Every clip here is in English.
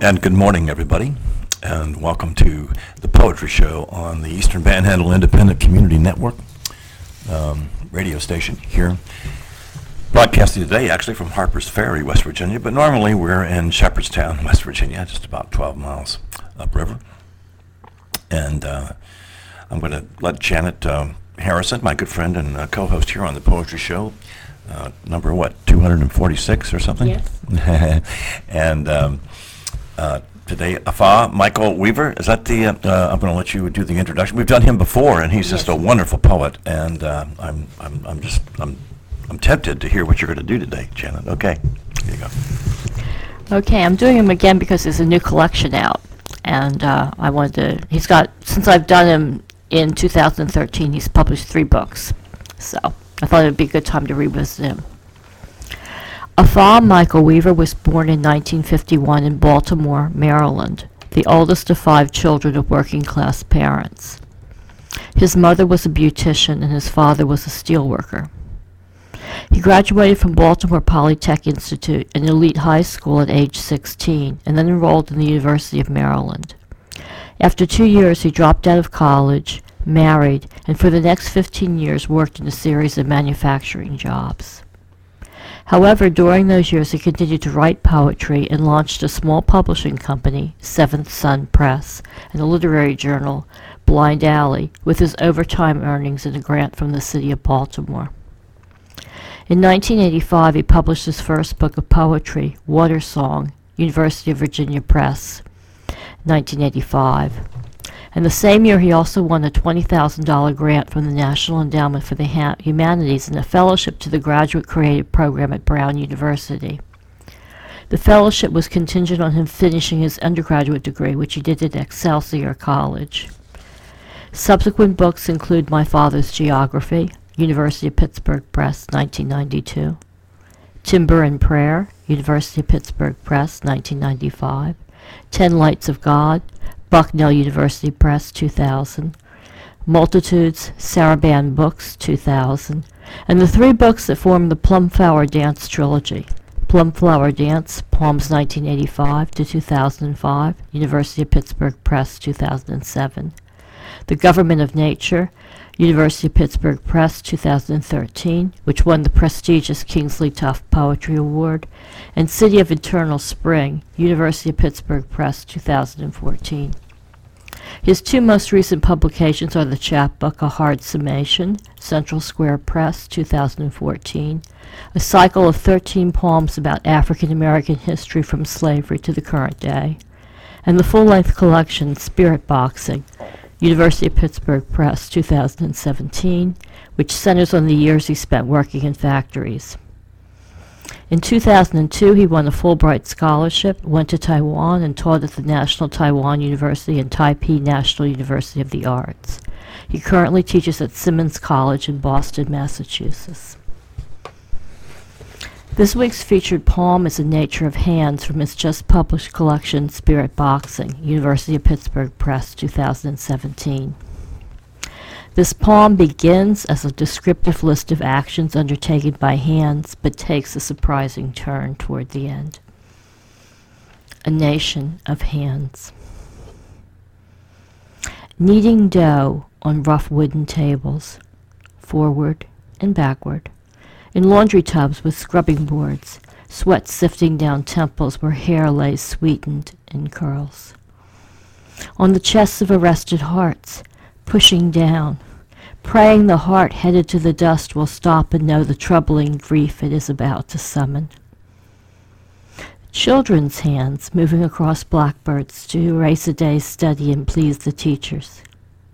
And good morning, everybody, and welcome to the Poetry Show on the Eastern Panhandle Independent Community Network radio station here. Broadcasting today, actually, from Harpers Ferry, West Virginia, but normally we're in Shepherdstown, West Virginia, just about 12 miles upriver. And I'm going to let Janet Harrison, my good friend and co-host here on the Poetry Show, number 246 or something? Yes. And today, Afa Michael Weaver, is that the, I'm going to let you do the introduction. We've done him before, and he's just a wonderful poet, and I'm tempted to hear what you're going to do today, Janet. Okay, here you go. Okay, I'm doing him again because there's a new collection out, and I wanted to, since I've done him in 2013, he's published 3 books, so I thought it would be a good time to revisit him. Afa Michael Weaver was born in 1951 in Baltimore, Maryland, the oldest of 5 children of working-class parents. His mother was a beautician and his father was a steelworker. He graduated from Baltimore Polytech Institute, an elite high school, at age 16, and then enrolled in the University of Maryland. After 2 years, he dropped out of college, married, and for the next 15 years worked in a series of manufacturing jobs. However, during those years, he continued to write poetry and launched a small publishing company, Seventh Sun Press, and a literary journal, Blind Alley, with his overtime earnings and a grant from the city of Baltimore. In 1985, he published his first book of poetry, Water Song, University of Virginia Press, 1985. And the same year, he also won a $20,000 grant from the National Endowment for the Humanities and a fellowship to the Graduate Creative Program at Brown University. The fellowship was contingent on him finishing his undergraduate degree, which he did at Excelsior College. Subsequent books include My Father's Geography, University of Pittsburgh Press, 1992, Timber and Prayer, University of Pittsburgh Press, 1995, 10 Lights of God, Bucknell University Press, 2000, Multitudes, Saraband Books, 2000, and the 3 books that form the Plumflower Dance trilogy. Plumflower Dance, Palms 1985 to 2005, University of Pittsburgh Press, 2007. The Government of Nature, University of Pittsburgh Press, 2013, which won the prestigious Kingsley Tufts Poetry Award, and City of Eternal Spring, University of Pittsburgh Press, 2014. His 2 most recent publications are the chapbook, A Hard Summation, Central Square Press, 2014, a cycle of 13 poems about African American history from slavery to the current day, and the full-length collection, Spirit Boxing, University of Pittsburgh Press, 2017, which centers on the years he spent working in factories. In 2002, he won a Fulbright Scholarship, went to Taiwan, and taught at the National Taiwan University and Taipei National University of the Arts. He currently teaches at Simmons College in Boston, Massachusetts. This week's featured poem is The Nature of Hands from his just-published collection, Spirit Boxing, University of Pittsburgh Press, 2017. This poem begins as a descriptive list of actions undertaken by hands, but takes a surprising turn toward the end. A nation of hands. Kneading dough on rough wooden tables, forward and backward, in laundry tubs with scrubbing boards, sweat sifting down temples where hair lay sweetened in curls. On the chests of arrested hearts, pushing down, praying the heart headed to the dust will stop and know the troubling grief it is about to summon. Children's hands moving across blackbirds to erase a day's study and please the teachers.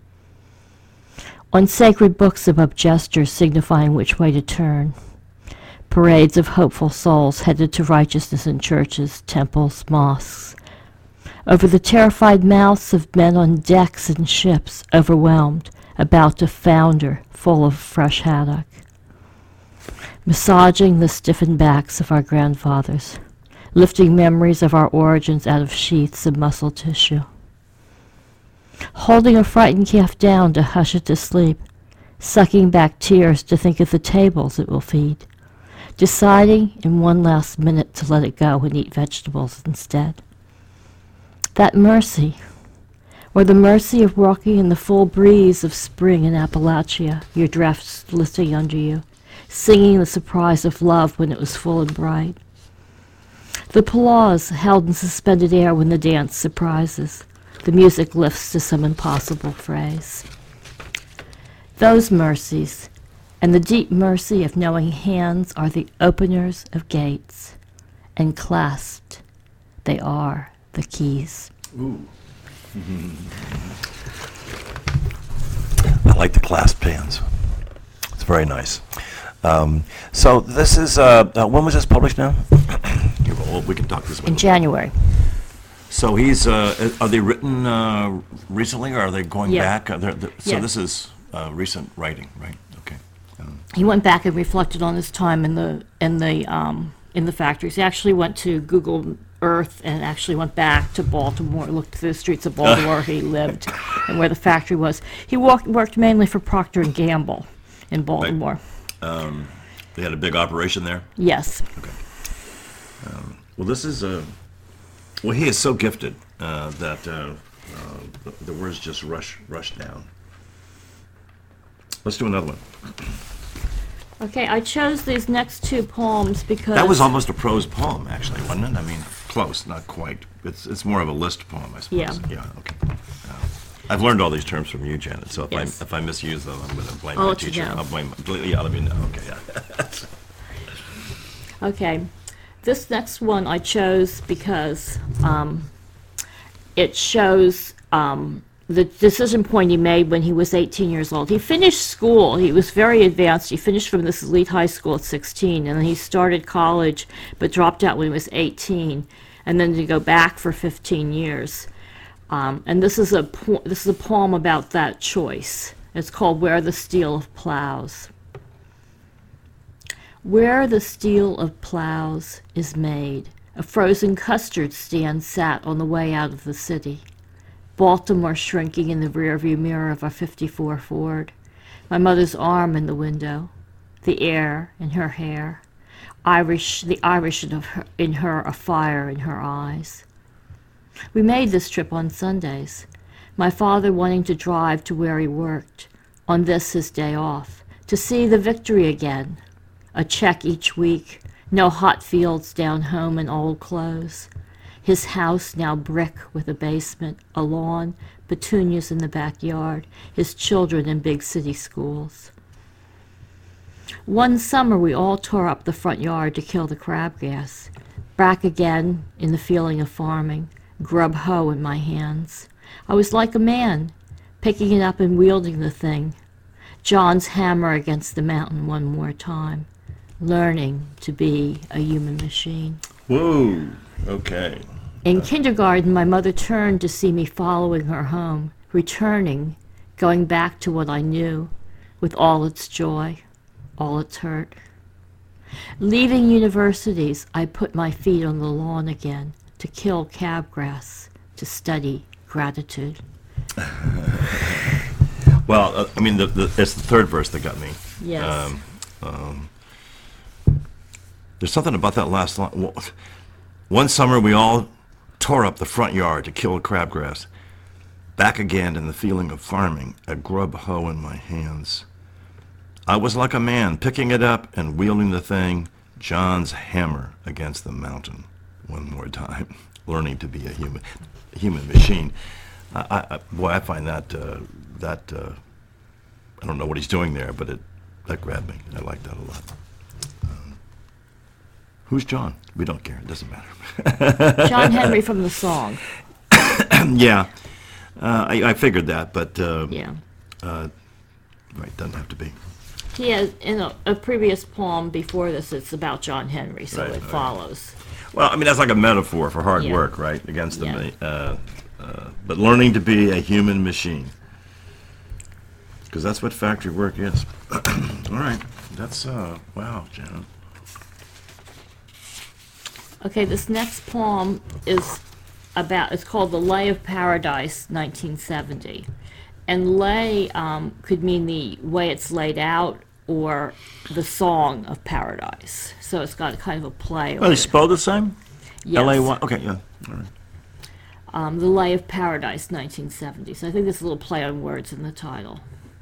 On sacred books above gestures signifying which way to turn. Parades of hopeful souls headed to righteousness in churches, temples, mosques. Over the terrified mouths of men on decks and ships, overwhelmed, about to founder, full of fresh haddock. Massaging the stiffened backs of our grandfathers, lifting memories of our origins out of sheaths of muscle tissue. Holding a frightened calf down to hush it to sleep, sucking back tears to think of the tables it will feed, deciding in one last minute to let it go and eat vegetables instead. That mercy, or the mercy of walking in the full breeze of spring in Appalachia, your dress lifting under you, singing the surprise of love when it was full and bright. The applause held in suspended air when the dance surprises. The music lifts to some impossible phrase. Those mercies, and the deep mercy of knowing hands are the openers of gates, and clasped, they are the keys. Ooh. I like the clasped hands. It's very nice. So this is, when was this published now? Well, we can talk this way. In January. So he's, are they written recently, or are they going Yeah. back? So Yeah. this is recent writing, right? Okay. He went back and reflected on his time in the factories. He actually went to Google Earth and actually went back to Baltimore, looked through the streets of Baltimore where he lived and where the factory was. He worked mainly for Procter & Gamble in Baltimore. They had a big operation there? Yes. Well, this is well, he is so gifted that the words just rush down. Let's do another one. Okay, I chose these next two poems because... That was almost a prose poem, actually, wasn't it? I mean, close, not quite. It's more of a list poem, I suppose. Yeah. Yeah. Okay. I've learned all these terms from you, Janet. So Yes. if I misuse them, I'm going to blame I'll my let you teacher. know. I'll blame. Yeah, let me know. Okay. Yeah. Okay, this next one I chose because it shows the decision point he made when he was 18 years old. He finished school. He was very advanced. He finished from this elite high school at 16, and then he started college, but dropped out when he was 18, and then to go back for 15 years. And this is a poem about that choice. It's called "Where the Steel of Plows." Where the steel of plows is made, a frozen custard stand sat on the way out of the city. Baltimore shrinking in the rearview mirror of a '54 Ford. My mother's arm in the window, the air in her hair, the Irish in her, a fire in her eyes. We made this trip on Sundays, my father wanting to drive to where he worked, on this his day off, to see the victory again. A check each week, no hot fields down home in old clothes. His house now brick with a basement, a lawn, petunias in the backyard, his children in big city schools. One summer we all tore up the front yard to kill the crabgrass. Back again in the feeling of farming, grub hoe in my hands. I was like a man, picking it up and wielding the thing. John's hammer against the mountain one more time, learning to be a human machine. Whoa. Okay. In kindergarten, my mother turned to see me following her home, returning, going back to what I knew, with all its joy, all its hurt. Leaving universities, I put my feet on the lawn again, to kill crabgrass, to study gratitude. Well, I mean, it's the third verse that got me. Yes. There's something about that last line. One summer we all tore up the front yard to kill crabgrass. Back again in the feeling of farming, a grub hoe in my hands. I was like a man picking it up and wielding the thing, John's hammer against the mountain. One more time, learning to be a human machine. I find that I don't know what he's doing there, but that grabbed me. I like that a lot. Who's John? We don't care. It doesn't matter. John Henry from the song. Yeah, I figured that, but Yeah. right, doesn't have to be. He has, in a previous poem before this, it's about John Henry, so Right, it right. follows. Well, I mean, that's like a metaphor for hard Yeah. work, right? Against Yeah. but learning to be a human machine. Because that's what factory work is. All right. That's, wow, Janet. Okay, this next poem is it's called The Lay of Paradise, 1970. And lay could mean the way it's laid out or the song of paradise. So it's got kind of a play. Well, they spelled the same? Yes. L-A-Y? Okay, yeah. All The Lay of Paradise, 1970. So I think there's a little play on words in the title.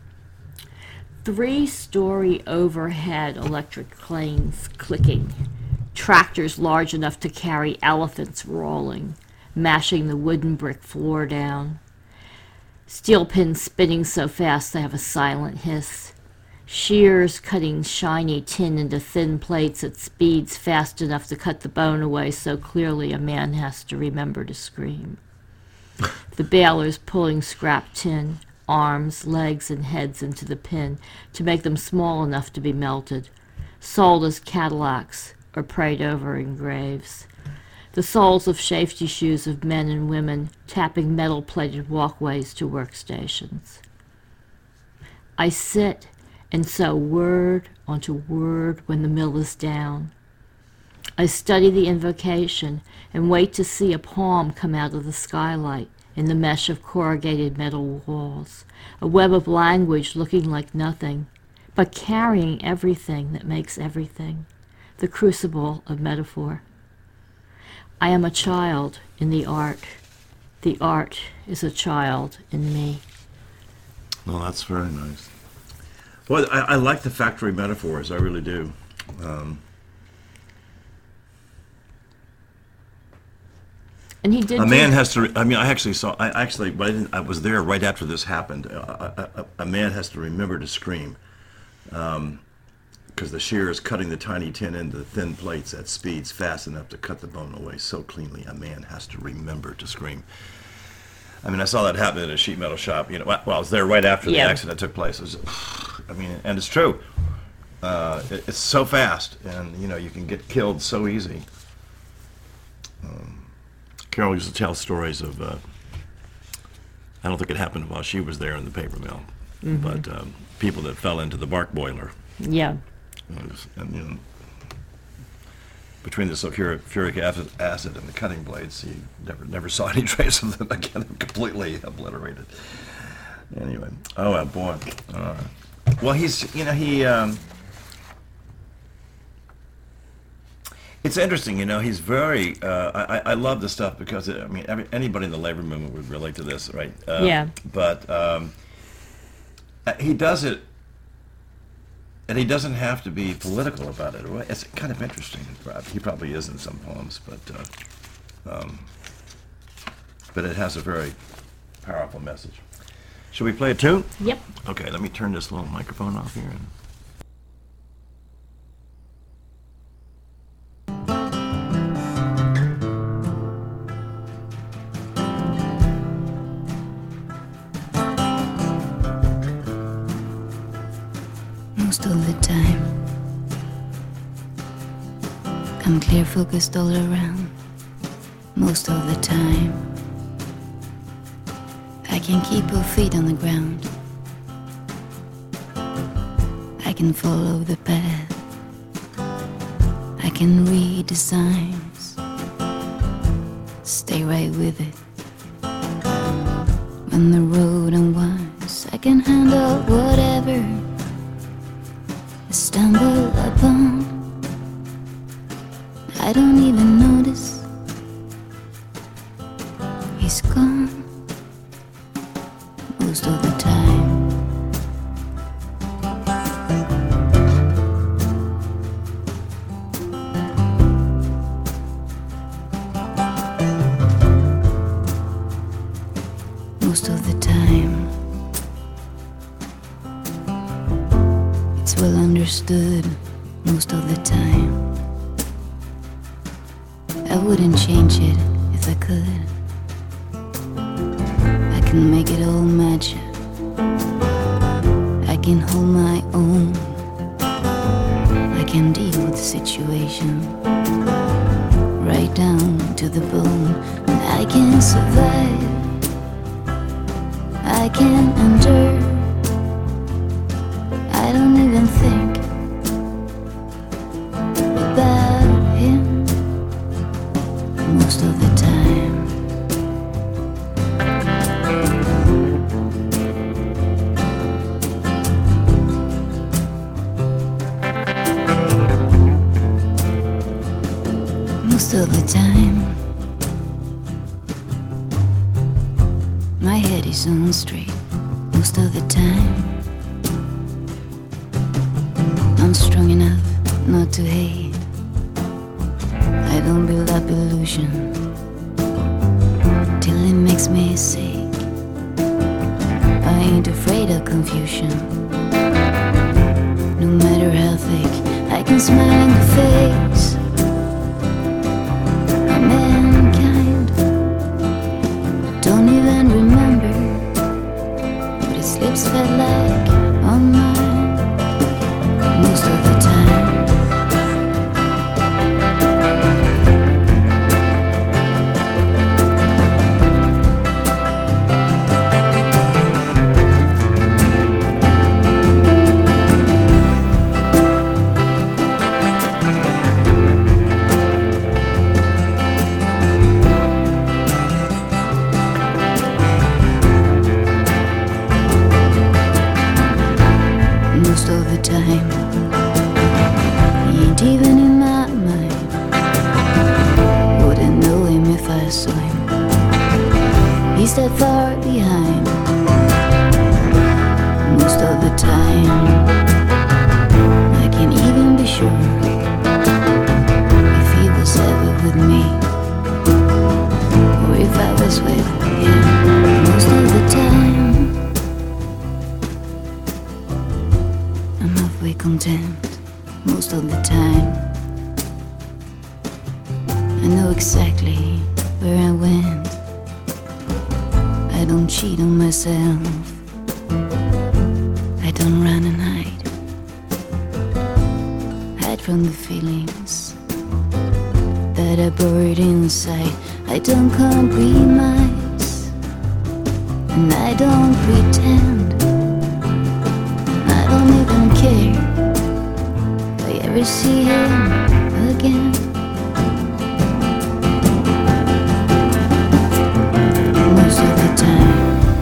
3-story overhead electric planes clicking, tractors large enough to carry elephants rolling, mashing the wooden brick floor down. Steel pins spinning so fast they have a silent hiss. Shears cutting shiny tin into thin plates at speeds fast enough to cut the bone away so clearly a man has to remember to scream. The balers pulling scrap tin, arms, legs, and heads into the pin to make them small enough to be melted, sold as Cadillacs or prayed over in graves. The soles of safety shoes of men and women tapping metal-plated walkways to workstations. I sit and sew word onto word when the mill is down. I study the invocation and wait to see a palm come out of the skylight in the mesh of corrugated metal walls, a web of language looking like nothing, but carrying everything that makes everything, the crucible of metaphor. I am a child in the art. The art is a child in me. Well, that's very nice. Well, I like the factory metaphors. I really do. And he did. A man has to. I mean, I actually saw. I was there right after this happened. A man has to remember to scream, because the shear is cutting the tiny tin into thin plates at speeds fast enough to cut the bone away so cleanly. A man has to remember to scream. I mean, I saw that happen in a sheet metal shop. You know, well, I was there right after the accident took place. It was, I mean, and it's true. It's so fast, and you know, you can get killed so easy. Carol used to tell stories of. I don't think it happened while she was there in the paper mill, but people that fell into the bark boiler. Yeah. And you know, between the sulfuric acid and the cutting blades, you never saw any trace of them again. Completely obliterated. Anyway, oh boy. Well, he's, you know, he. It's interesting, you know. He's very. I love this stuff because I mean, anybody in the labor movement would relate to this, right? Yeah. But he does it. And he doesn't have to be political about it. It's kind of interesting. He probably is in some poems, but it has a very powerful message. Should we play a tune? Yep. Okay, let me turn this little microphone off here. Most of the time, I'm clear focused all around. Most of the time, I can keep both feet on the ground. I can follow the path. I can read the signs. Stay right with it. When the road unwinds, I can handle whatever stumble upon. I don't even notice he's gone most of the time. Most of the time, it's well understood. Most of the time, I wouldn't change it if I could. I can make it all match. I can hold my own. I can deal with the situation right down to the bone. And I can survive. I can endure. I don't even think about him most of the time. Most of the time, head is on straight most of the time. I'm strong enough not to hate. I don't build up illusion till it makes me sick. I ain't afraid of confusion. No matter how thick, I can smile in the face of mankind. Don't even remember what his lips felt like on mine most of the time. Most of the time, he ain't even in my mind. Wouldn't know him if I saw him. He's that far behind. Most of the time, I can't even be sure if he was ever with me or if I was with him. Most of the time, I'm halfway content most of the time. I know exactly where I went. I don't cheat on myself. I don't run and hide. Hide from the feelings that are buried inside. I don't compromise and I don't pretend. I don't even care if I ever see him again. Most of the time.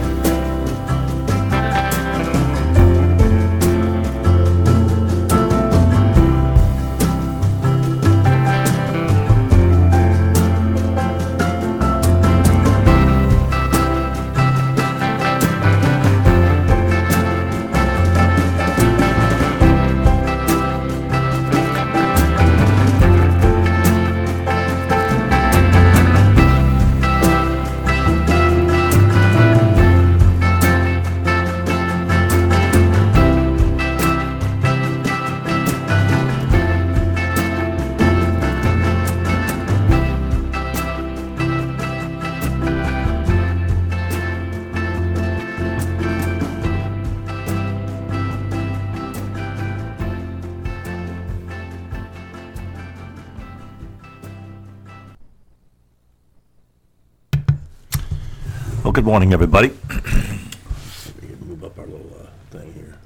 Well, good morning, everybody. Let's see if we can move up our little thing here.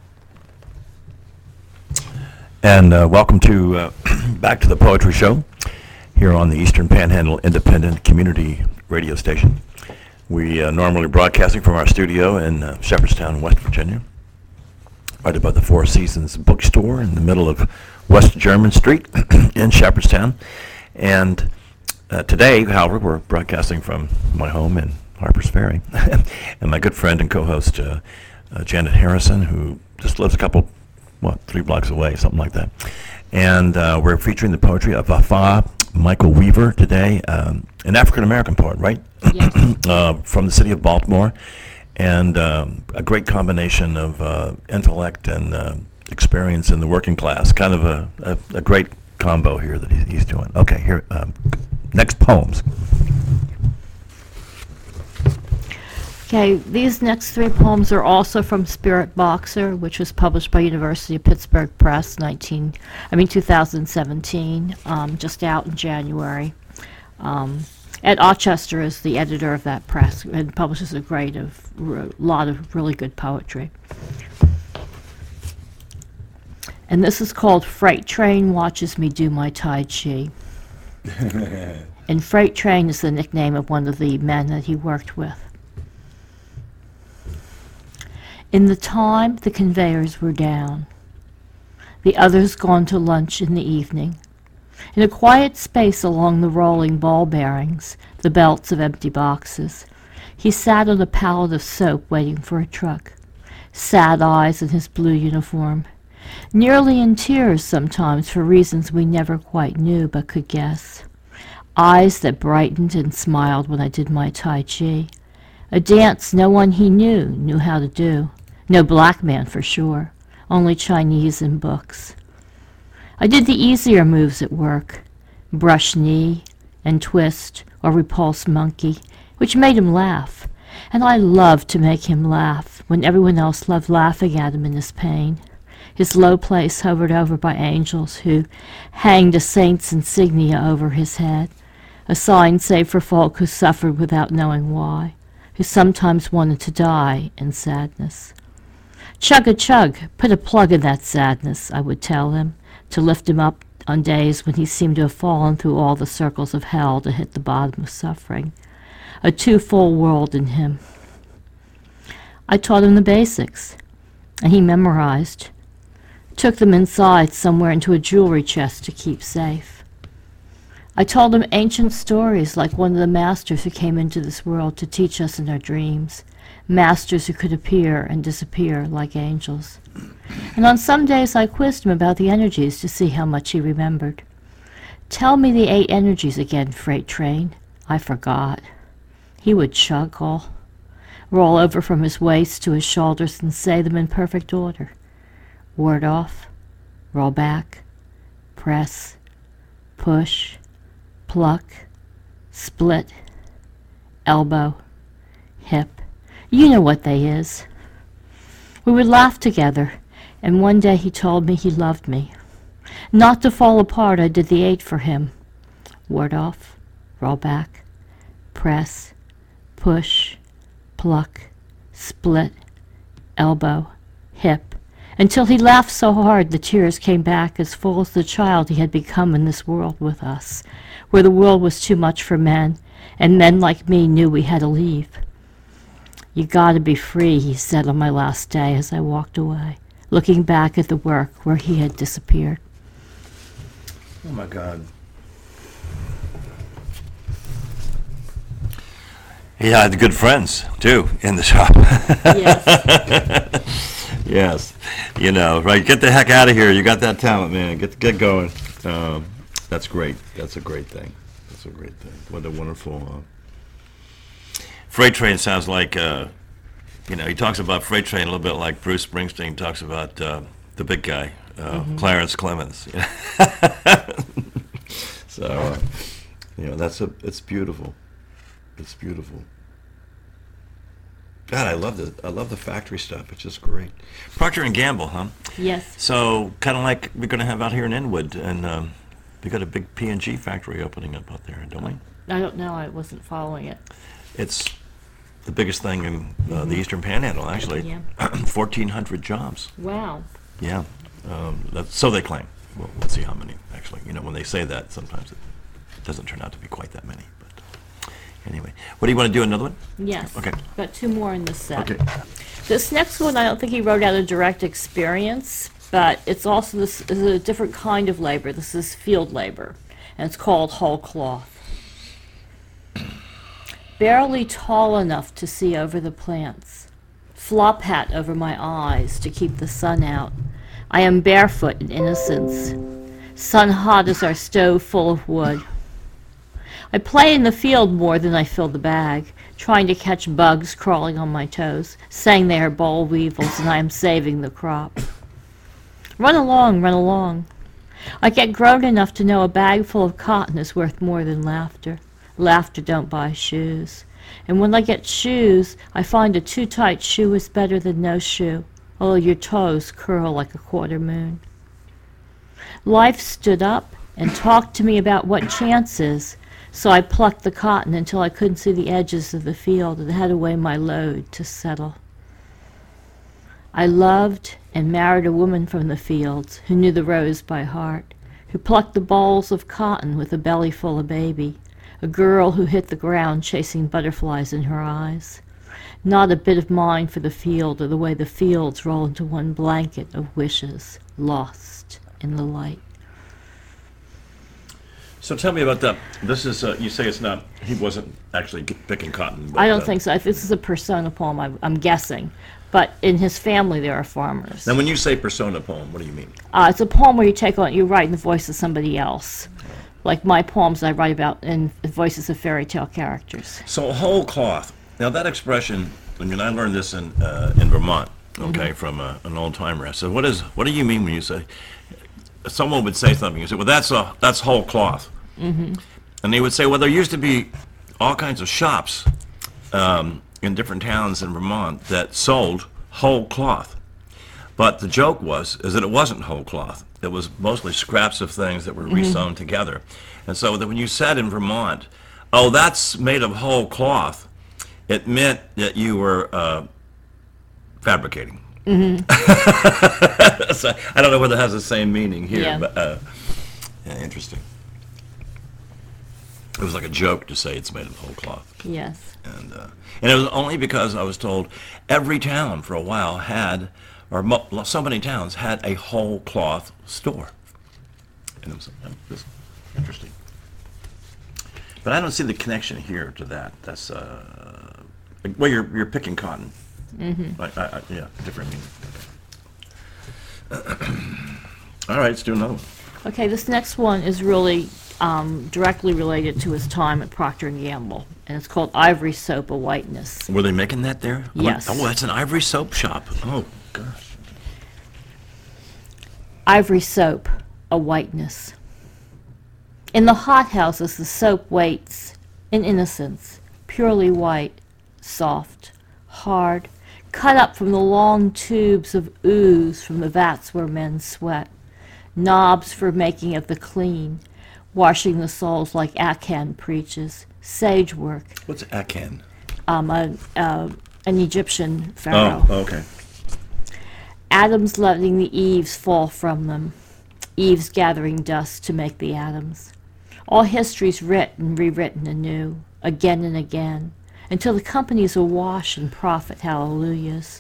And welcome to back to the Poetry Show here on the Eastern Panhandle Independent Community Radio Station. We normally broadcasting from our studio in Shepherdstown, West Virginia, right above the Four Seasons Bookstore in the middle of West German Street in Shepherdstown. And today, however, we're broadcasting from my home in Harpers Ferry, and my good friend and co-host Janet Harrison, who just lives a couple, 3 blocks away, something like that. And we're featuring the poetry of Afa Michael Weaver today, an African-American poet, right? Yes. From the city of Baltimore, and a great combination of intellect and experience in the working class. Kind of a great combo here that he's doing. Okay, here, next poems. Okay, these next 3 poems are also from Spirit Boxer, which was published by University of Pittsburgh Press, 2017, just out in January. Ed Ochester is the editor of that press and publishes a lot of really good poetry. And this is called Freight Train Watches Me Do My Tai Chi. And Freight Train is the nickname of one of the men that he worked with. In the time the conveyors were down, the others gone to lunch in the evening, In a quiet space along the rolling ball bearings, the belts of empty boxes, He sat on a pallet of soap waiting for a truck. Sad eyes in his blue uniform. Nearly in tears sometimes for reasons we never quite knew but could guess. Eyes that brightened and smiled when I did my Tai Chi. A dance no one he knew how to do. No black man for sure. Only Chinese in books. I did the easier moves at work. Brush knee and twist or repulse monkey, which made him laugh. And I loved to make him laugh when everyone else loved laughing at him in his pain. His low place hovered over by angels who hanged a saint's insignia over his head, a sign saved for folk who suffered without knowing why, who sometimes wanted to die in sadness. Chug-a-chug, put a plug in that sadness, I would tell him, to lift him up on days when he seemed to have fallen through all the circles of hell to hit the bottom of suffering. A two-fold world in him. I taught him the basics, and he memorized. Took them inside somewhere into a jewelry chest to keep safe. I told him ancient stories like one of the masters who came into this world to teach us in our dreams, masters who could appear and disappear like angels. And on some days I quizzed him about the energies to see how much he remembered. Tell me the 8 energies again, freight train. I forgot. He would chuckle, roll over from his waist to his shoulders and say them in perfect order. Ward off, roll back, press, push, pluck, split, elbow, hip. You know what they is. We would laugh together, and one day he told me he loved me. Not to fall apart, I did the 8 for him. Ward off, roll back, press, push, pluck, split, elbow, hip, until he laughed so hard the tears came back as full as the child he had become in this world with us, where the world was too much for men, and men like me knew we had to leave. You gotta be free, he said on my last day as I walked away, looking back at the work where he had disappeared. Oh my God. He had good friends, too, in the shop. Yes. Yes. You know, right, get the heck out of here. You got that talent, man. Get going. That's great. That's a great thing. That's a great thing. What a wonderful... Freight Train sounds like, he talks about Freight Train a little bit like Bruce Springsteen talks about the big guy, Clarence Clemens. So, it's beautiful. It's beautiful. God, I love the factory stuff. It's just great. Procter and Gamble, huh? Yes. So kind of like we're going to have out here in Inwood, and we got a big P&G factory opening up out there, don't we? I don't know. I wasn't following it. It's the biggest thing in the Eastern Panhandle, actually. Yeah. 1,400 jobs. Wow. Yeah. So they claim. Well, let's see how many, actually. When they say that, sometimes it doesn't turn out to be quite that many. But anyway, what do you want to do, another one? Yes. Okay. Got 2 more in this set. Okay. This next one, I don't think he wrote out a direct experience, but it's also this is a different kind of labor. This is field labor, and it's called whole cloth. Barely tall enough to see over the plants. Flop hat over my eyes to keep the sun out. I am barefoot in innocence. Sun hot as our stove full of wood. I play in the field more than I fill the bag, trying to catch bugs crawling on my toes, saying they are boll weevils and I am saving the crop. Run along, run along. I get grown enough to know a bag full of cotton is worth more than laughter. Laughter don't buy shoes. And when I get shoes, I find a too tight shoe is better than no shoe, although your toes curl like a quarter moon. Life stood up and talked to me about what chance is, so I plucked the cotton until I couldn't see the edges of the field and had to weigh my load to settle. I loved and married a woman from the fields who knew the rose by heart, who plucked the balls of cotton with a belly full of baby, a girl who hit the ground chasing butterflies in her eyes. Not a bit of mine for the field or the way the fields roll into one blanket of wishes lost in the light. So tell me about that. This is, you say it's not, he wasn't actually picking cotton. But, I don't think so. This is a persona poem, I'm guessing. But in his family, there are farmers. Now, when you say persona poem, what do you mean? It's a poem where you write in the voice of somebody else. Like my poems, I write about in the voices of fairy tale characters. So whole cloth. Now that expression, I mean, I learned this in Vermont, okay, from an old timer. So what do you mean when you say, someone would say something, you say, well, that's whole cloth. And they would say, well, there used to be all kinds of shops in different towns in Vermont that sold whole cloth. But the joke is that it wasn't whole cloth. It was mostly scraps of things that were resewn together. And so that when you said in Vermont, oh, that's made of whole cloth, it meant that you were fabricating. So I don't know whether it has the same meaning here, Yeah. but yeah, interesting. It was like a joke to say it's made of whole cloth. Yes. And it was only because I was told every town for a while had, so many towns had a whole cloth store. And it was interesting. But I don't see the connection here to that. That's, well, you're picking cotton. Yeah, different meaning. All right, let's do another one. Okay, this next one is really directly related to his time at Procter & Gamble, and it's called Ivory Soap, a Whiteness. Were they making that there? Yes. Oh, that's an ivory soap shop. Oh, gosh. Ivory soap, a whiteness. In the hothouses, the soap waits in innocence, purely white, soft, hard, cut up from the long tubes of ooze from the vats where men sweat, knobs for making of the clean, washing the souls like Akan preaches, sage work, What's Akan? an Egyptian pharaoh. Oh, okay. Atoms letting the eaves fall from them, eaves gathering dust to make the atoms. All history's written, rewritten anew, again and again, until the company's awash in profit hallelujahs.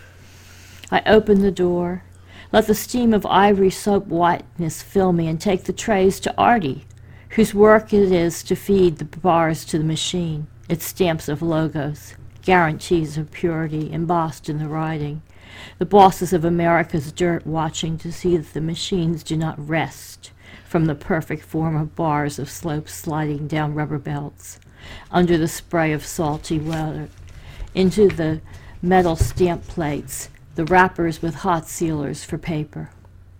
I open the door, let the steam of ivory soap whiteness fill me, and take the trays to Artie, whose work it is to feed the bars to the machine, its stamps of logos, guarantees of purity embossed in the writing, the bosses of America's dirt watching to see that the machines do not rest from the perfect form of bars of slopes sliding down rubber belts, under the spray of salty weather, into the metal stamp plates, the wrappers with hot sealers for paper.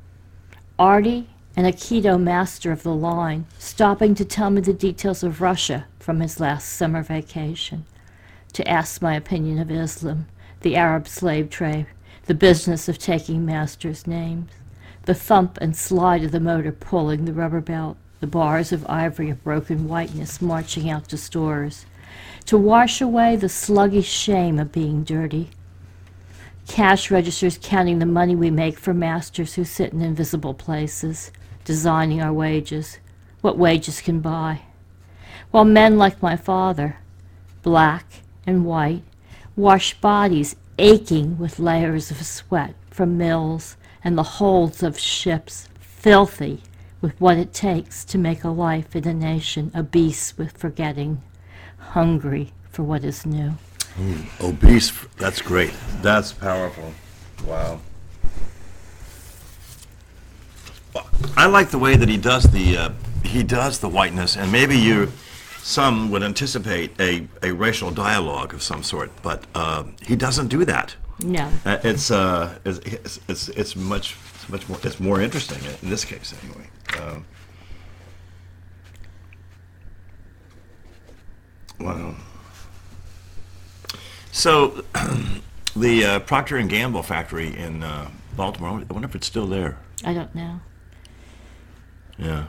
Artie, an Aikido master of the line, stopping to tell me the details of Russia from his last summer vacation, to ask my opinion of Islam, the Arab slave trade, the business of taking masters' names, the thump and slide of the motor pulling the rubber belt, the bars of ivory of broken whiteness marching out to stores, to wash away the sluggish shame of being dirty. Cash registers counting the money we make for masters who sit in invisible places, designing our wages, what wages can buy. While men like my father, black and white, wash bodies aching with layers of sweat from mills and the holds of ships, filthy with what it takes to make a life in a nation obese with forgetting, hungry for what is new. Obese, that's great. That's powerful. Wow. I like the way that he does the whiteness, and maybe some would anticipate a racial dialogue of some sort, but he doesn't do that. No. It's much more. It's more interesting in this case, anyway. Wow. So, the Procter & Gamble factory in Baltimore, I wonder if it's still there. I don't know. Yeah.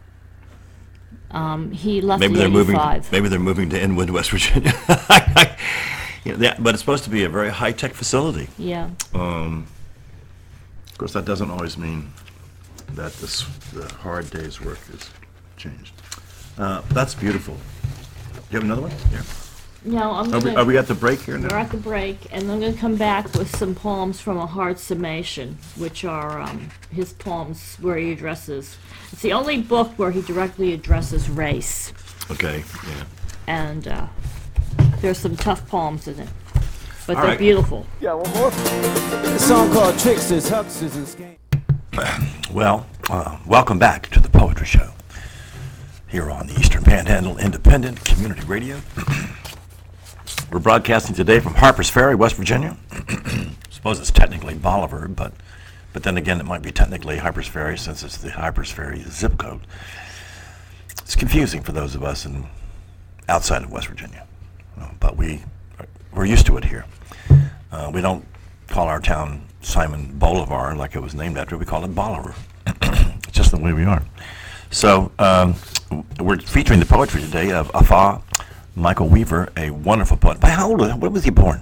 He left Maybe in they're moving. 85. Maybe they're moving to Inwood, West Virginia. But it's supposed to be a very high-tech facility. Yeah. Of course, that doesn't always mean that the hard day's work is changed. That's beautiful. Do you have another one? Yeah. No, I'm Are gonna. we at the break here We're now? at the break, and I'm going to come back with some poems from A Hard Summation, which are his poems where he addresses. It's the only book where he directly addresses race, Okay, yeah. and there's some tough poems in it, but All they're right. beautiful. Yeah, one more. A song called Tricksters, Hucksters, and Scams. Well, welcome back to the Poetry Show here on the Eastern Panhandle Independent Community Radio. We're broadcasting today from Harpers Ferry, West Virginia. Suppose it's technically Bolivar, but then again, it might be technically Harpers Ferry since it's the Harpers Ferry zip code. It's confusing for those of us outside of West Virginia, but we're used to it here. We don't call our town Simon Bolivar like it was named after. We call it Bolivar. It's just the way we are. So we're featuring the poetry today of Afa Michael Weaver, a wonderful poet. By how old? When was he born?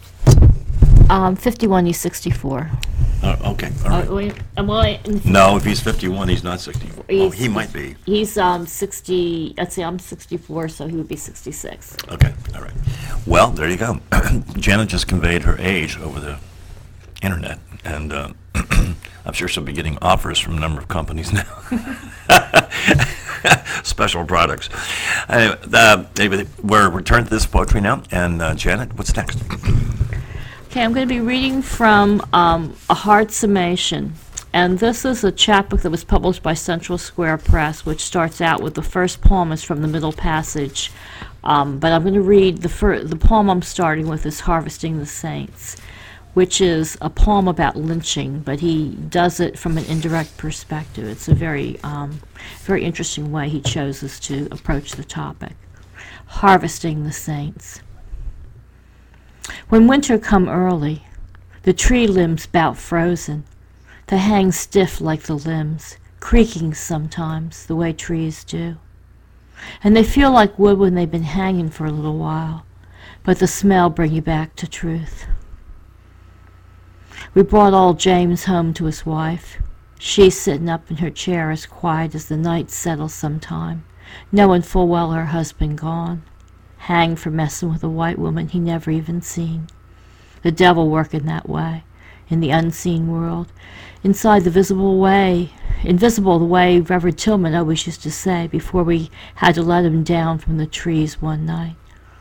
51, he's 64. Okay, all right. No, if he's 51, he's not 64. Oh, he might be. He's 60. Let's see, I'm 64, so he would be 66. Okay, all right. Well, there you go. Janet just conveyed her age over the internet, and I'm sure she'll be getting offers from a number of companies now. Special products. Anyway, we're returned to this poetry now, and Janet, what's next? Okay, I'm going to be reading from A Hard Summation. And this is a chapbook that was published by Central Square Press, which starts out with the first poem is from the middle passage. But I'm going to read the poem I'm starting with is Harvesting the Saints, which is a poem about lynching, but he does it from an indirect perspective. It's a very interesting way he chooses to approach the topic. Harvesting the Saints. When winter come early, the tree limbs bout frozen. They hang stiff like the limbs, creaking sometimes the way trees do. And they feel like wood when they've been hanging for a little while, but the smell bring you back to truth. We brought old James home to his wife. She sitting up in her chair as quiet as the night settles sometime, knowing full well her husband gone, hanged for messing with a white woman he never even seen. The devil working that way, in the unseen world, inside the invisible the way Reverend Tillman always used to say before we had to let him down from the trees one night.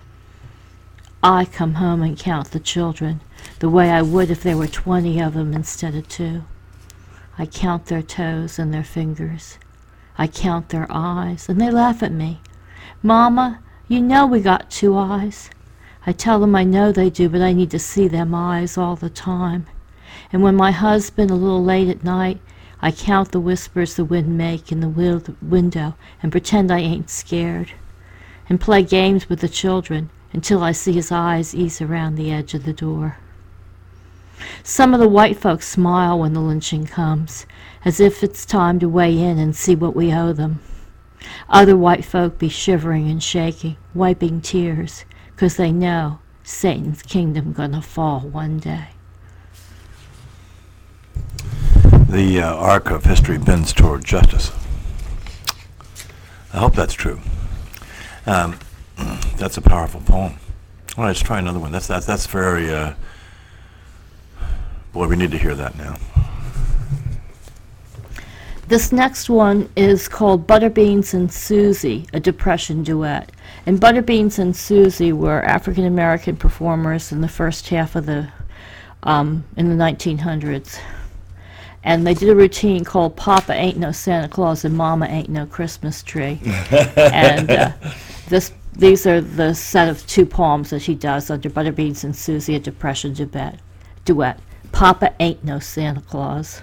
I come home and count the children, the way I would if there were 20 of them instead of 2. I count their toes and their fingers. I count their eyes, and they laugh at me. Mama, you know we got 2 eyes. I tell them I know they do, but I need to see them eyes all the time. And when my husband, a little late at night, I count the whispers the wind make in the window and pretend I ain't scared, and play games with the children until I see his eyes ease around the edge of the door. Some of the white folks smile when the lynching comes, as if it's time to weigh in and see what we owe them. Other white folk be shivering and shaking, wiping tears, 'cause they know Satan's kingdom gonna fall one day. The arc of history bends toward justice. I hope that's true. That's a powerful poem. All right, let's try another one. That's very. Boy, we need to hear that now. This next one is called Butterbeans and Susie, a Depression duet. And Butterbeans and Susie were African American performers in the first half of in the 1900s. And they did a routine called Papa Ain't No Santa Claus and Mama Ain't No Christmas Tree. And these are the set of 2 poems that he does under Butterbeans and Susie, a Depression duet. Papa Ain't No Santa Claus.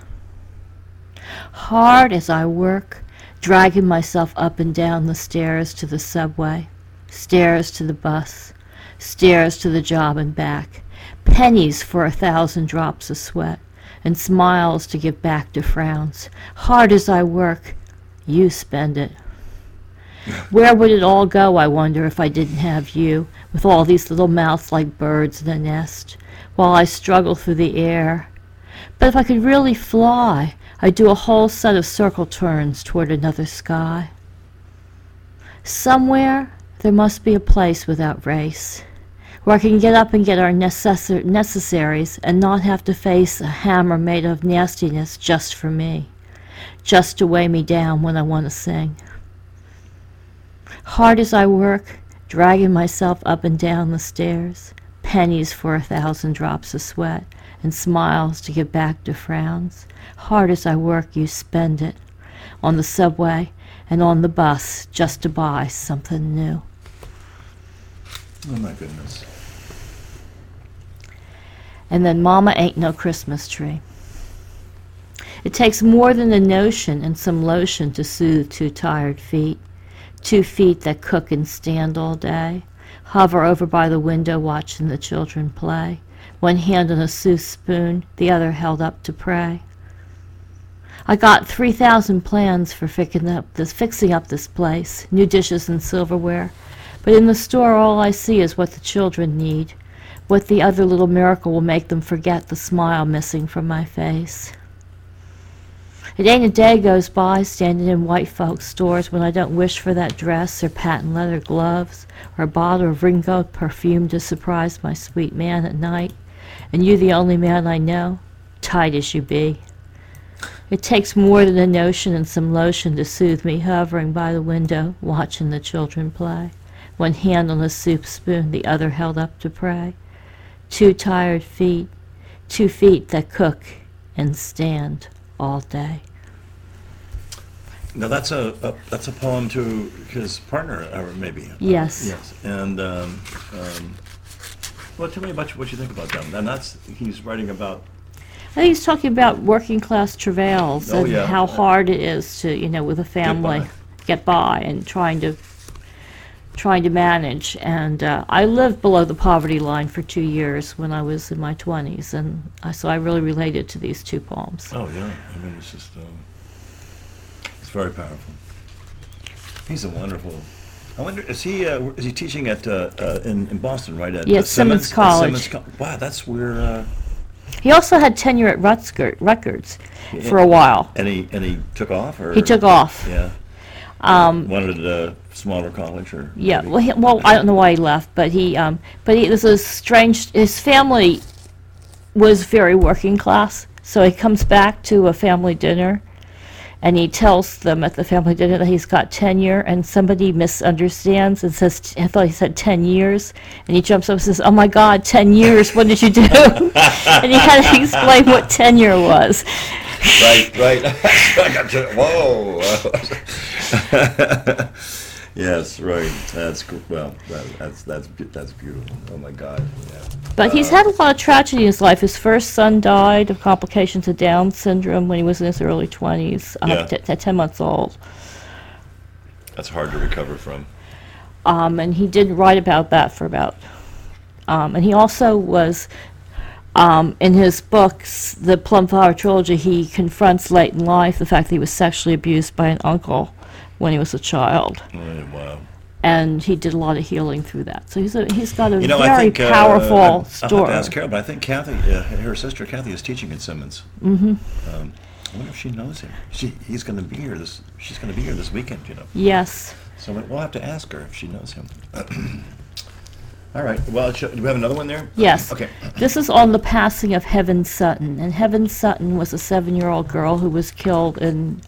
Hard as I work, dragging myself up and down the stairs to the subway, stairs to the bus, stairs to the job and back, pennies for 1,000 drops of sweat, and smiles to give back to frowns. Hard as I work, you spend it. Where would it all go, I wonder, if I didn't have you, with all these little mouths like birds in a nest, while I struggle through the air? But if I could really fly, I'd do a whole set of circle turns toward another sky. Somewhere there must be a place without race, where I can get up and get our necessaries and not have to face a hammer made of nastiness just for me, just to weigh me down when I want to sing. Hard as I work, dragging myself up and down the stairs, pennies for 1,000 drops of sweat, and smiles to give back to frowns. Hard as I work, you spend it on the subway and on the bus just to buy something new. Oh, my goodness. And then Mama ain't no Christmas tree. It takes more than a notion and some lotion to soothe 2 tired feet, 2 feet that cook and stand all day, hover over by the window watching the children play, one hand on a soup spoon, the other held up to pray. I got 3,000 plans for fixing up this place, new dishes and silverware, but in the store all I see is what the children need, what the other little miracle will make them forget the smile missing from my face. It ain't a day goes by standing in white folks' stores when I don't wish for that dress or patent leather gloves or a bottle of Ringo perfume to surprise my sweet man at night, and you the only man I know, tight as you be. It takes more than a notion and some lotion to soothe me hovering by the window, watching the children play, one hand on a soup spoon, the other held up to pray. 2 tired feet, 2 feet that cook and stand all day. Now that's a poem to his partner, or maybe. Yes. Yes. And well, tell me about what you think about them. And he's writing about. I think he's talking about working class travails Oh, and yeah. how hard it is to, with a family, get by and trying to manage. And I lived below the poverty line for 2 years when I was in my 20s, and so I really related to these 2 poems. Oh yeah, I mean it's just it's very powerful. He's a wonderful. I wonder, is he teaching at in Boston, right? At Simmons College. Wow, that's where. He also had tenure at Rutgers for a while. And he took off, or He took off. Yeah. Wanted a smaller college, or. Yeah, well, I don't know why he left, but it was a strange. His family was very working class, so he comes back to a family dinner, and he tells them at the family dinner that he's got tenure, and somebody misunderstands and says, I thought he said 10 years, and he jumps up and says, oh my God, 10 years, what did you do? And he had to explain what tenure was. Right. I got to. Whoa. Yes, right. That's cool. Well, that's beautiful. Oh my God. Yeah. But he's had a lot of tragedy in his life. His first son died of complications of Down syndrome when he was in his early 20s, at 10 months old. That's hard to recover from. And he did write about that for about. And he also was. In his books, the Plumflower Trilogy, he confronts late in life the fact that he was sexually abused by an uncle when he was a child. Wow. And he did a lot of healing through that. So he's got a I very think, powerful I'll have story. to ask Carol, but I think Kathy, her sister Kathy, is teaching at Simmons. Mm-hmm. I wonder if she knows him. She's going to be here this weekend, Yes. So we'll have to ask her if she knows him. All right. Well, do we have another one there? Yes. Okay. This is on the passing of Heaven Sutton, and Heaven Sutton was a 7-year-old girl who was killed in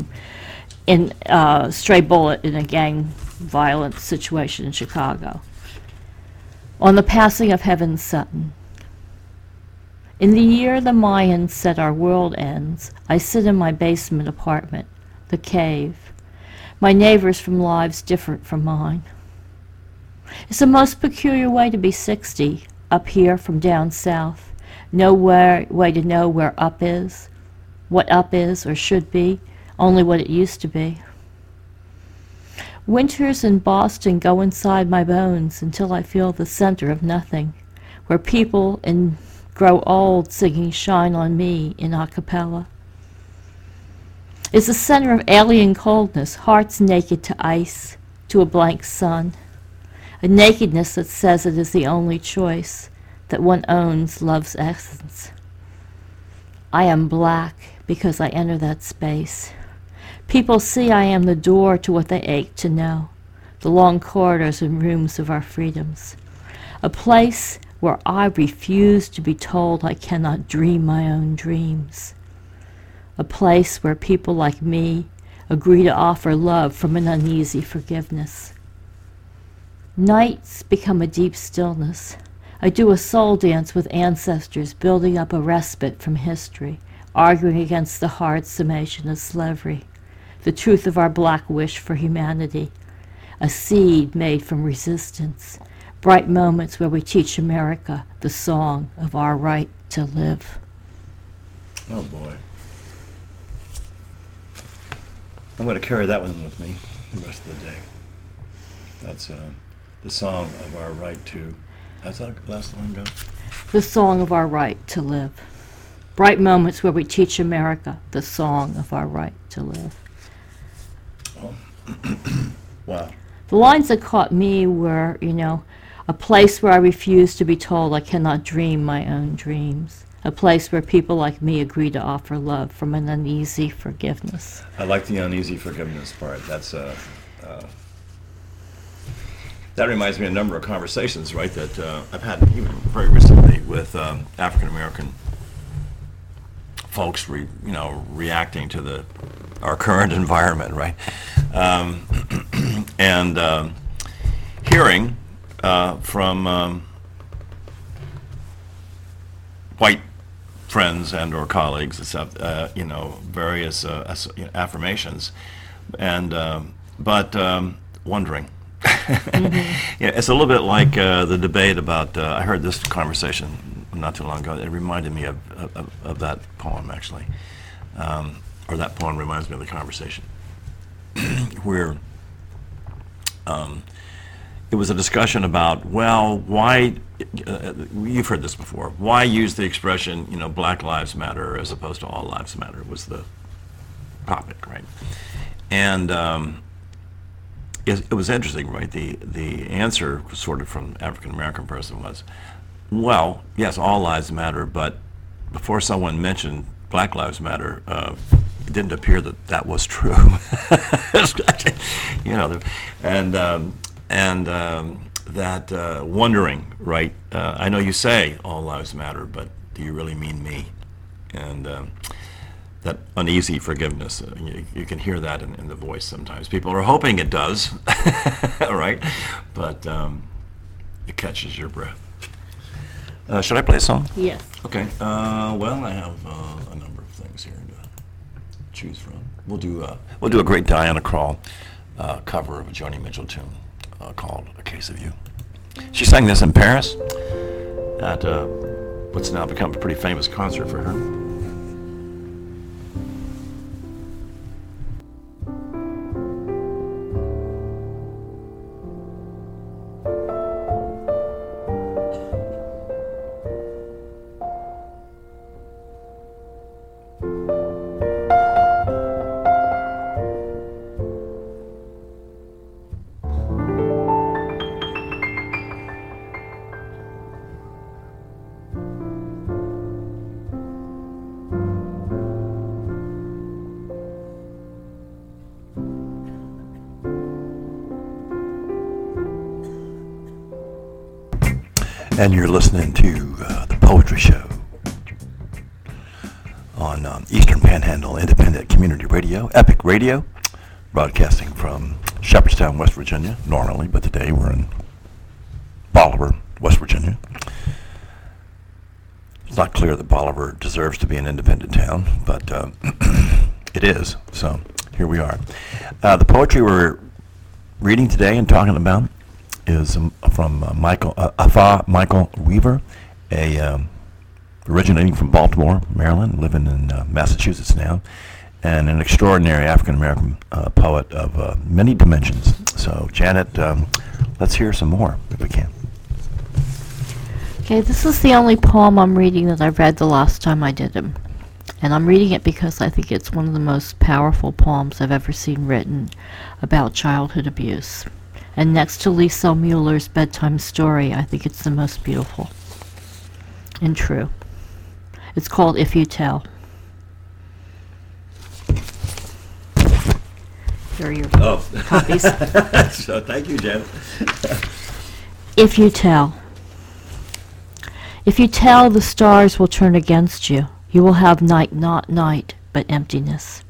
a stray bullet in a gang violence situation in Chicago. On the passing of Heaven Sutton. In the year the Mayans said our world ends, I sit in my basement apartment, the cave. My neighbors from lives different from mine. It's the most peculiar way to be 60, up here from down south. No way to know where up is, what up is or should be, only what it used to be. Winters in Boston go inside my bones until I feel the center of nothing, where people grow old singing Shine on Me in a cappella. It's the center of alien coldness, hearts naked to ice, to a blank sun. A nakedness that says it is the only choice, that one owns love's essence. I am black because I enter that space. People see I am the door to what they ache to know, the long corridors and rooms of our freedoms. A place where I refuse to be told I cannot dream my own dreams. A place where people like me agree to offer love from an uneasy forgiveness. Nights become a deep stillness. I do a soul dance with ancestors, building up a respite from history, arguing against the hard summation of slavery, the truth of our black wish for humanity, a seed made from resistance, bright moments where we teach America the song of our right to live. Oh, boy. I'm going to carry that one with me the rest of the day. That's the song of our right to... How's that last line go? The song of our right to live. Bright moments where we teach America the song of our right to live. Oh. Wow. The lines that caught me were, a place where I refuse to be told I cannot dream my own dreams. A place where people like me agree to offer love from an uneasy forgiveness. I like the uneasy forgiveness part. That's that reminds me of a number of conversations, right, that I've had even very recently with African American folks, reacting to our current environment, right, and hearing from white friends and or colleagues, various affirmations, and but wondering. Yeah, it's a little bit like the debate about. I heard this conversation not too long ago. It reminded me of that poem, actually, or that poem reminds me of the conversation where it was a discussion about, well, why, you've heard this before, why use the expression, Black Lives Matter as opposed to All Lives Matter was the topic, right? And it was interesting, right? The answer sort of from African American person was, well, yes, all lives matter, but before someone mentioned Black Lives Matter, it didn't appear that was true. That wondering, right? I know you say all lives matter, but do you really mean me? And that uneasy forgiveness, you can hear that in the voice sometimes. People are hoping it does, right? But it catches your breath. Should I play a song? Yes. Okay. Well, I have a number of things here to choose from. We'll do a great Diana Krall cover of a Joni Mitchell tune called "A Case of You." She sang this in Paris at what's now become a pretty famous concert for her. And you're listening to The Poetry Show on Eastern Panhandle Independent Community Radio, Epic Radio, broadcasting from Shepherdstown, West Virginia, normally, but today we're in Bolivar, West Virginia. It's not clear that Bolivar deserves to be an independent town, but it is, so here we are. The poetry we're reading today and talking about is from Afaa Michael Weaver, originating from Baltimore, Maryland, living in Massachusetts now, and an extraordinary African-American poet of many dimensions. So, Janet, let's hear some more, if we can. Okay, this is the only poem I'm reading that I read the last time I did him. And I'm reading it because I think it's one of the most powerful poems I've ever seen written about childhood abuse. And next to Liesl Mueller's bedtime story, I think it's the most beautiful and true. It's called If You Tell. Here are your copies. So thank you, Janet. If you tell, If you tell, the stars will turn against you. You will have night, not night, but emptiness.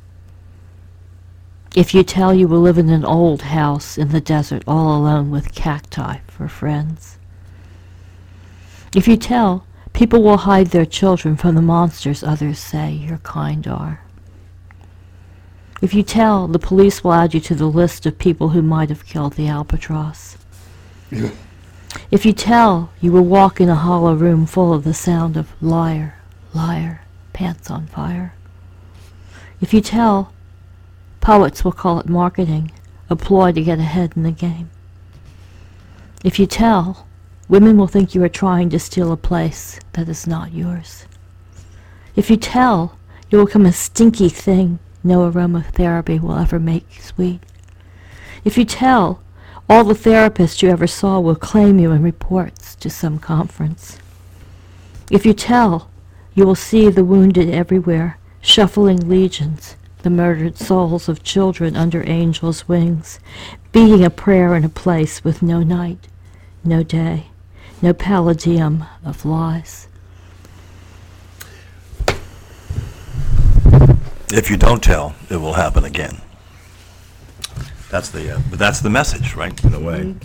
If you tell, you will live in an old house in the desert, all alone with cacti for friends. If you tell, people will hide their children from the monsters others say your kind are. If you tell, the police will add you to the list of people who might have killed the albatross. If you tell, you will walk in a hollow room full of the sound of liar, liar, pants on fire. If you tell, poets will call it marketing, a ploy to get ahead in the game. If you tell, women will think you are trying to steal a place that is not yours. If you tell, you will become a stinky thing no aromatherapy will ever make sweet. If you tell, all the therapists you ever saw will claim you in reports to some conference. If you tell, you will see the wounded everywhere, shuffling legions, the murdered souls of children under angels' wings, beating a prayer in a place with no night, no day, no palladium of lies. If you don't tell, it will happen again. That's the message, right? In a way.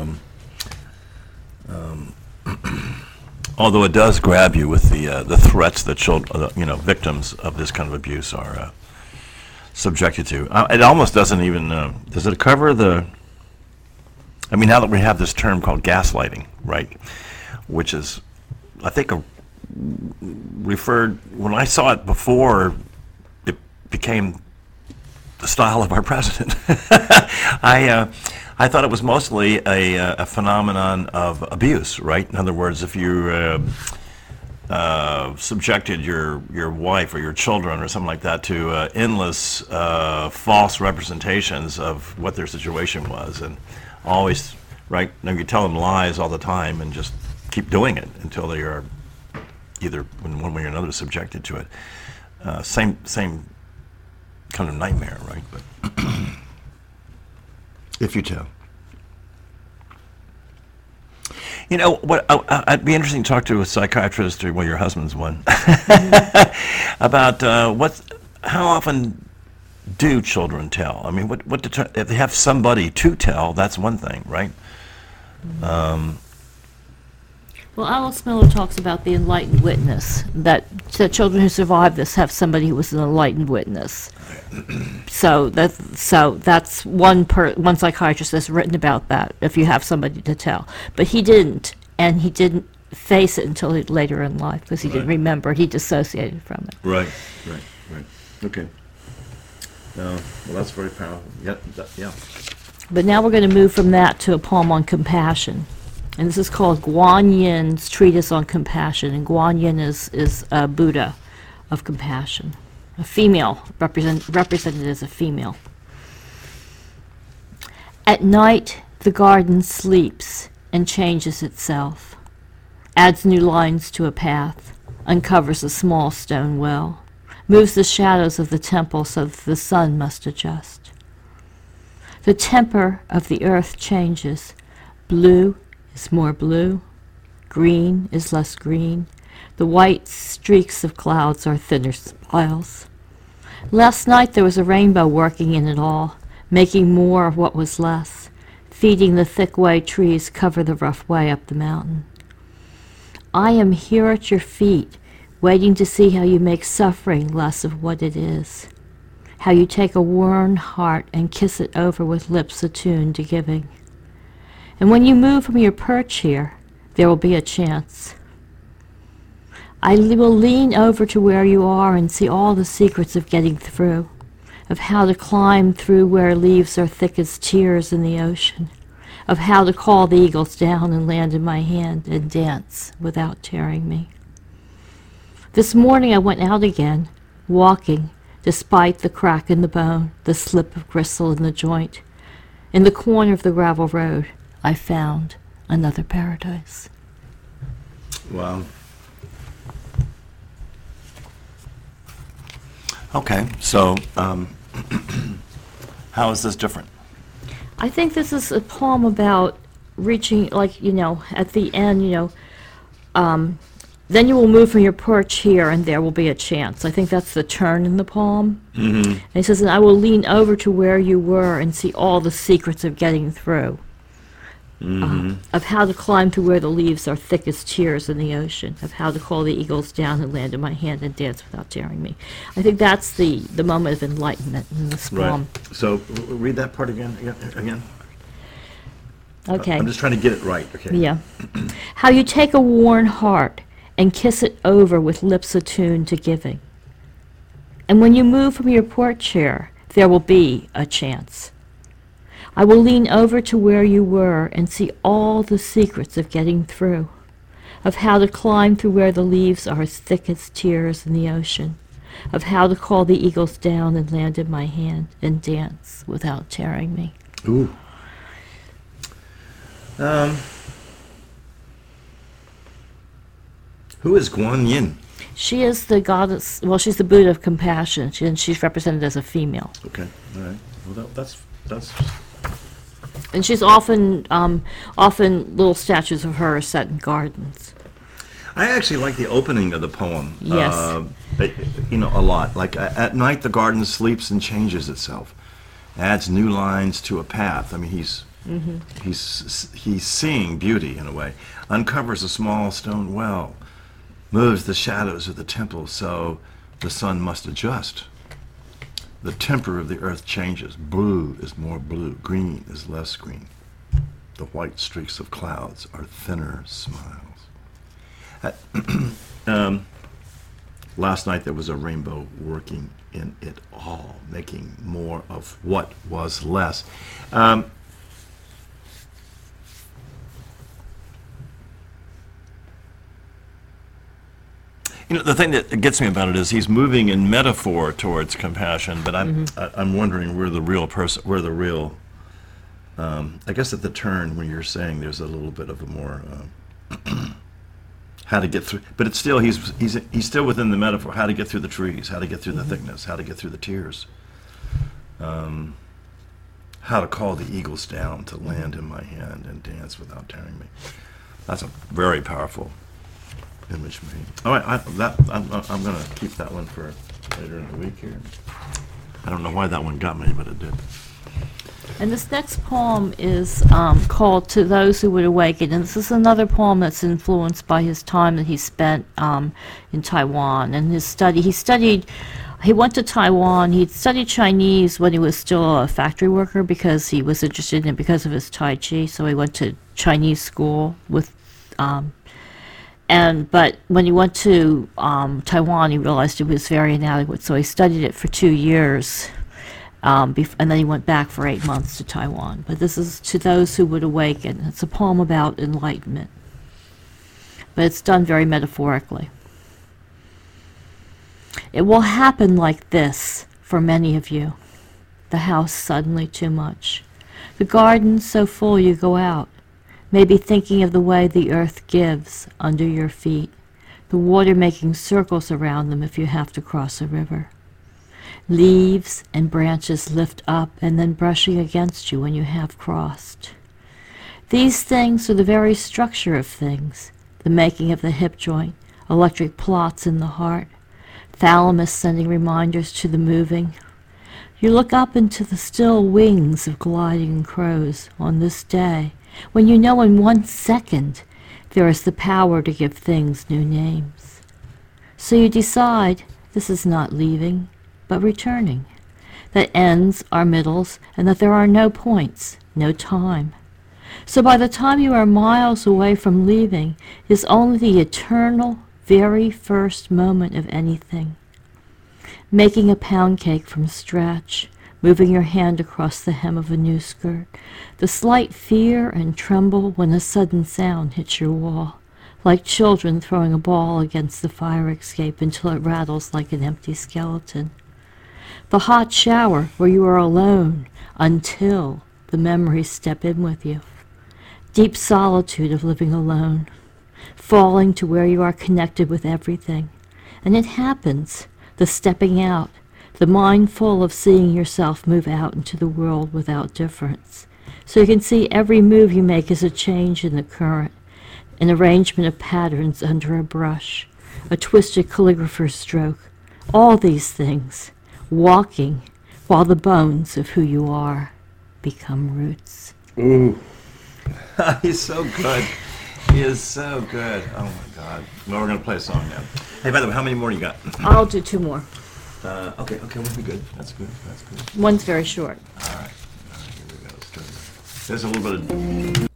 Although it does grab you with the threats that victims of this kind of abuse are subjected to. It almost doesn't even. Does it cover the? I mean, now that we have this term called gaslighting, right? Which is, I think, referred when I saw it before. Became the style of our president. I thought it was mostly a phenomenon of abuse, right? In other words, if you subjected your wife or your children or something like that to endless false representations of what their situation was, and always, right? You tell them lies all the time and just keep doing it until they are either in one way or another subjected to it. Same kind of nightmare, right? But if you tell. You know what? I'd be interesting to talk to a psychiatrist, or well, your husband's one, about how often do children tell? I mean, if they have somebody to tell, that's one thing, right? Well, Alice Miller talks about the enlightened witness, that children who survive this have somebody who was an enlightened witness. So that's one psychiatrist that's written about that, if you have somebody to tell. But he didn't, and he didn't face it until later in life, because he didn't remember. He dissociated from it. Right. Okay. Well, that's very powerful. Yeah. But now we're going to move from that to a poem on compassion. And this is called Guan Yin's Treatise on Compassion. And Guan Yin is a Buddha of compassion, a female, represented as a female. At night, the garden sleeps and changes itself, adds new lines to a path, uncovers a small stone well, moves the shadows of the temple so that the sun must adjust. The temper of the earth changes. Blue is more blue, green is less green, the white streaks of clouds are thinner spirals. Last night there was a rainbow working in it all, making more of what was less, feeding the thick way trees cover the rough way up the mountain. I am here at your feet, waiting to see how you make suffering less of what it is, how you take a worn heart and kiss it over with lips attuned to giving. And when you move from your perch here, there will be a chance. I will lean over to where you are and see all the secrets of getting through, of how to climb through where leaves are thick as tears in the ocean, of how to call the eagles down and land in my hand and dance without tearing me. This morning I went out again, walking, despite the crack in the bone, the slip of gristle in the joint. In the corner of the gravel road, I found another paradise. Wow. Okay, so how is this different? I think this is a poem about reaching, like, at the end, Then you will move from your perch here, and there will be a chance. I think that's the turn in the poem. And he says, and I will lean over to where you were and see all the secrets of getting through. Of how to climb through where the leaves are thick as tears in the ocean. Of how to call the eagles down and land in my hand and dance without daring me. I think that's the moment of enlightenment in this poem. Right. So read that part again. Okay. I'm just trying to get it right. Okay. Yeah. How you take a worn heart and kiss it over with lips attuned to giving. And when you move from your porch chair, there will be a chance. I will lean over to where you were and see all the secrets of getting through, of how to climb through where the leaves are as thick as tears in the ocean, of how to call the eagles down and land in my hand and dance without tearing me. Ooh. Who is Guan Yin? She is the goddess, well, she's the Buddha of compassion, and she's represented as a female. Okay, all right. Well, that's. And she's often little statues of her are set in gardens. I actually like the opening of the poem. Yes. A lot. Like, at night the garden sleeps and changes itself, adds new lines to a path. I mean, he's seeing beauty in a way. Uncovers a small stone well, moves the shadows of the temple so the sun must adjust. The temper of the earth changes. Blue is more blue. Green is less green. The white streaks of clouds are thinner smiles. Last night there was a rainbow working in it all, making more of what was less. The thing that gets me about it is he's moving in metaphor towards compassion, but I'm wondering where the real I guess at the turn when you're saying there's a little bit of a more how to get through, but it's still he's still within the metaphor. How to get through the trees, how to get through the thickness, how to get through the tears, how to call the eagles down to land in my hand and dance without tearing me. That's a very powerful image for me. All right, I'm going to keep that one for later in the week here. I don't know why that one got me, but it did. And this next poem is called To Those Who Would Awaken. And this is another poem that's influenced by his time that he spent in Taiwan and his study. He went to Taiwan. He'd studied Chinese when he was still a factory worker because he was interested in it because of his Tai Chi. So he went to Chinese school with but when he went to Taiwan, he realized it was very inadequate, so he studied it for 2 years, and then he went back for 8 months to Taiwan. But this is To Those Who Would Awaken. It's a poem about enlightenment, but it's done very metaphorically. It will happen like this for many of you. The house suddenly too much. The garden so full you go out. Maybe thinking of the way the earth gives under your feet, the water making circles around them if you have to cross a river. Leaves and branches lift up and then brushing against you when you have crossed. These things are the very structure of things, the making of the hip joint, electric plots in the heart, thalamus sending reminders to the moving. You look up into the still wings of gliding crows on this day, when you know in 1 second there is the power to give things new names. So you decide this is not leaving, but returning, that ends are middles, and that there are no points, no time. So by the time you are miles away from leaving is only the eternal, very first moment of anything. Making a pound cake from scratch, moving your hand across the hem of a new skirt, the slight fear and tremble when a sudden sound hits your wall, like children throwing a ball against the fire escape until it rattles like an empty skeleton. The hot shower where you are alone until the memories step in with you. Deep solitude of living alone, falling to where you are connected with everything. And it happens, the stepping out, the mind full of seeing yourself move out into the world without difference. So you can see every move you make is a change in the current. an arrangement of patterns under a brush, a twisted calligrapher's stroke, all these things, walking while the bones of who you are become roots. Ooh. He's so good. He is so good. Oh, my God. Well, we're going to play a song now. Hey, by the way, how many more you got? I'll do two more. Okay, we'll be good. That's good. One's very short. All right, here we go. Let's do it. There's a little bit of...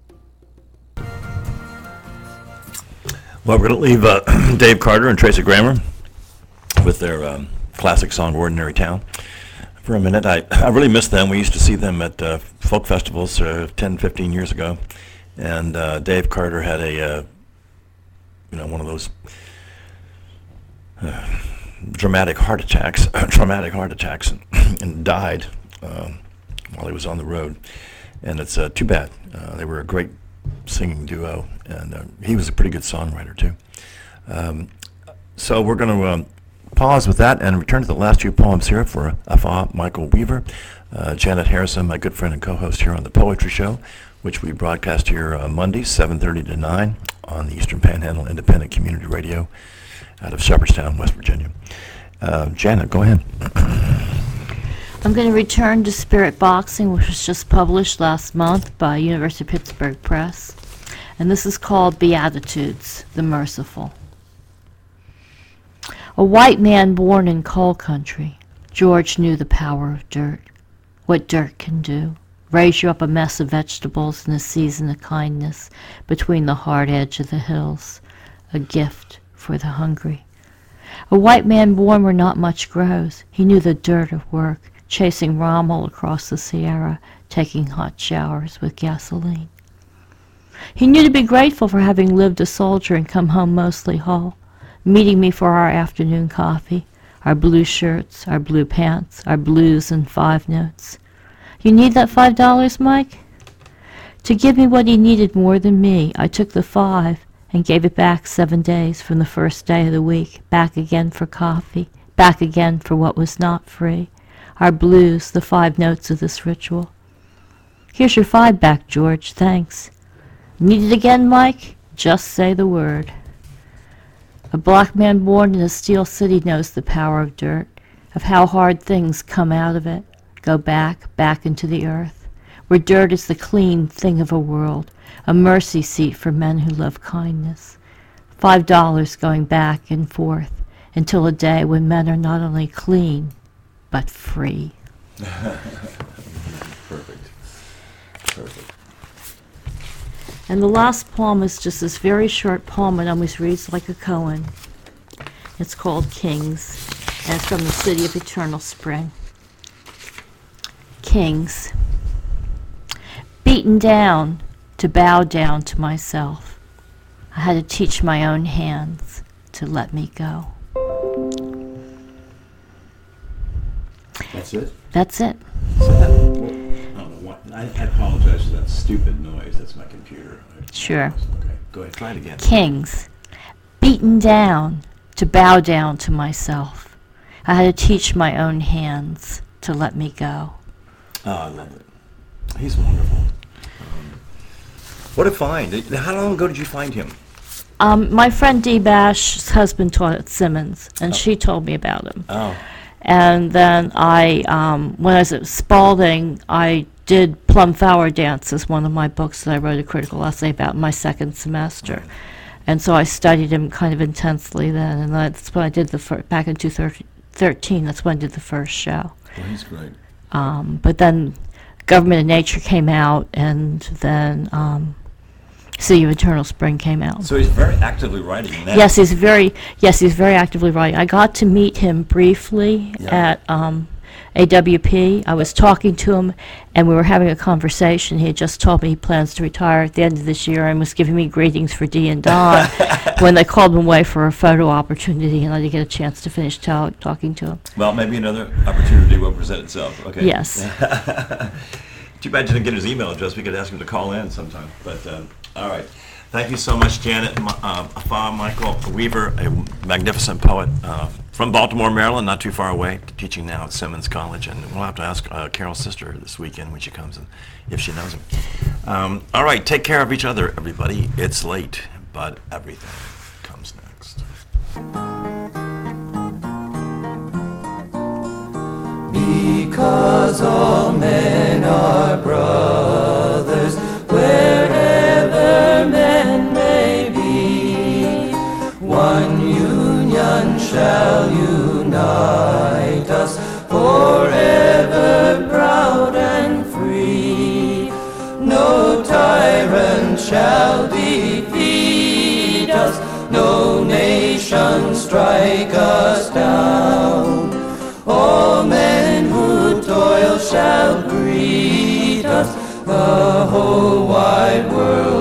Well, we're going to leave Dave Carter and Tracy Grammer with their classic song, Ordinary Town, for a minute. I really miss them. We used to see them at folk festivals 10, 15 years ago. And Dave Carter had a, one of those traumatic heart attacks, and died while he was on the road. And it's too bad. They were a great singing duo, and he was a pretty good songwriter too. So we're going to pause with that and return to the last few poems here for Afa Michael Weaver, Janet Harrison, my good friend and co-host here on the Poetry Show, which we broadcast here Mondays, 7:30 to 9 on the Eastern Panhandle Independent Community Radio out of Shepherdstown, West Virginia. Janet, go ahead. I'm going to return to Spirit Boxing, which was just published last month by University of Pittsburgh Press. And this is called Beatitudes, the Merciful. A white man born in coal country, George knew the power of dirt, what dirt can do. Raise you up a mess of vegetables in a season of kindness between the hard edge of the hills, a gift for the hungry. A white man born where not much grows, he knew the dirt of work, chasing Rommel across the Sierra, taking hot showers with gasoline. He knew to be grateful for having lived a soldier and come home mostly whole, meeting me for our afternoon coffee, our blue shirts, our blue pants, our blues and 5 notes. You need that $5, Mike? To give me what he needed more than me, I took the 5 and gave it back 7 days from the first day of the week, back again for coffee, back again for what was not free. Our blues, the 5 notes of this ritual. Here's your 5 back, George, thanks. Need it again, Mike? Just say the word. A black man born in a steel city knows the power of dirt, of how hard things come out of it, go back into the earth, where dirt is the clean thing of a world, a mercy seat for men who love kindness. $5 going back and forth until a day when men are not only clean, but free. Perfect. And the last poem is just this very short poem. It almost reads like a koan. It's called Kings, and it's from the city of Eternal Spring. Kings. Beaten down to bow down to myself, I had to teach my own hands to let me go. That's it? That's it. I don't know what. I apologize for that stupid noise. That's my computer. Sure. Okay, go ahead. Try it again. Kings. Beaten down to bow down to myself, I had to teach my own hands to let me go. Oh, I love it. He's wonderful. What a find. How long ago did you find him? My friend Dee Bash's husband taught at Simmons, and she told me about him. Oh. And then when I was at Spalding, I did Plum Flower Dance as one of my books that I wrote a critical essay about in my second semester. Right. And so I studied him kind of intensely then, and that's when I did back in 2013, that's when I did the first show. Well, he's great. But then Government of Nature came out, and then City of Eternal Spring came out. So he's very actively writing now. Yes, he's very actively writing. I got to meet him briefly at AWP. I was talking to him, and we were having a conversation. He had just told me he plans to retire at the end of this year and was giving me greetings for Dee and Don when they called him away for a photo opportunity, and I didn't get a chance to finish talking to him. Well, maybe another opportunity will present itself. Okay. Yes. Too bad you didn't get his email address. We could ask him to call in sometime. But all right. Thank you so much, Janet. Afa Michael Weaver, a magnificent poet from Baltimore, Maryland, not too far away, teaching now at Simmons College, and we'll have to ask Carol's sister this weekend when she comes in, if she knows him. All right, take care of each other, everybody. It's late, but everything comes next. Because all men are brothers, wherever men may be, one union shall unite us, forever proud and free. No tyrant shall defeat us, no nation strike us down. All men who toil shall greet us, the whole wide world